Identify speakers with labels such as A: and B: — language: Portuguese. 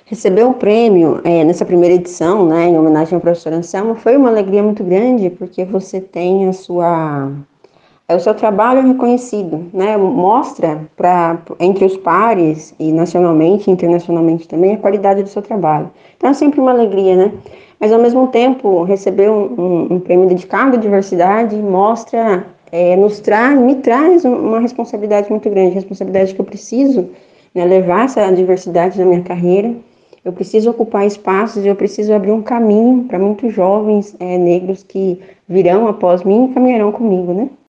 A: Receber o prêmio nessa primeira edição, né, em homenagem ao professor Anselmo, foi uma alegria muito grande, porque você tem o seu trabalho reconhecido, né, mostra entre os pares, e nacionalmente e internacionalmente também, a qualidade do seu trabalho. Então é sempre uma alegria, né? Mas ao mesmo tempo, receber um prêmio dedicado à diversidade mostra, me traz uma responsabilidade muito grande, responsabilidade que eu preciso, né, levar essa diversidade na minha carreira. Eu preciso ocupar espaços, eu preciso abrir um caminho para muitos jovens negros que virão após mim e caminharão comigo, né?